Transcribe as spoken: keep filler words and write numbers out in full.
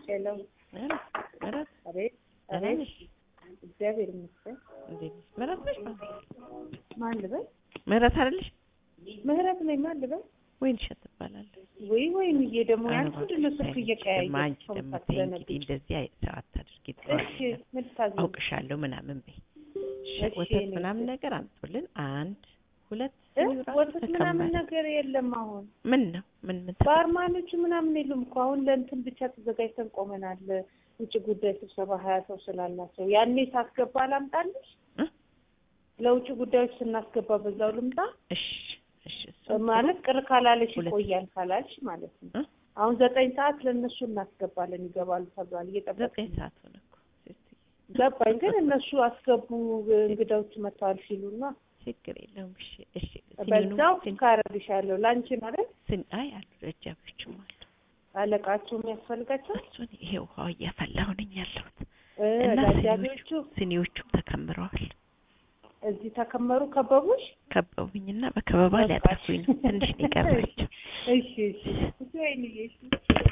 ሄሎ ምረት አቤት አቤት እግዚአብሔር ይመስገን። እንዴት ምረት ነሽ? ማን ልበል? ምረት አይደለሽ? ምህረት ነኝ። ማን ልበል? ወይንሸት ትባላለች። ወይ ወይንዬ ደግሞ ያንቺ ሁሉ ስልክ እየቀያየሽ ማንቺ ደግሞ እንግዲህ እንደዚህ ሰዓት አድርጊ ጥዋት እሺ ምን ታዘዝ? አውቅሻለሁ ምናምን በይ። እሺ ወተት ምናምን ነገር አምጡልን። አንድ ሁለት ወተት ምናምን ነገር የለም አሁን። ምን ነው ምን ምን ባርማኖቹ ምናምን የሉም እኮ አሁን ለእንትን ብቻ ተዘጋጅተን ቆመናል። ውጭ ጉዳይ ስብሰባ ሀያ ሰው ስላላቸው ያኔ ሳስገባ ላምጣልሽ? ለውጭ ጉዳዮች ስናስገባ በዛው ልምጣ? እሺ እሺ ማለት ቅር ካላለሽ ይቆያል ካላልሽ ማለት ነው። አሁን ዘጠኝ ሰዓት ለነሱ እናስገባለን ይገባሉ ተብሏል። እየጠበቅን ዘጠኝ ሰዓት ሆነ እኮ ገባኝ። ግን እነሱ አስገቡ እንግዳዎች መጥተዋል ሲሉና ችግር የለውም። እሺ እሺ በዛው ካረብሻለሁ ላንቺ ማለት ስን አይ አሉ ረጃብችም አሉ አለቃቸው የሚያስፈልጋቸው እሱን ይሄው ውሃ እያፈላሁ ነኝ ያለሁት እና ረጃቢዎቹ ሲኒዎቹም ተከምረዋል። እዚህ ተከመሩ ከበቡሽ? ከበቡኝና በከበባ ሊያጠፉኝ ነው። ትንሽ ነው የቀራቸው። እሺ እሺ እሺ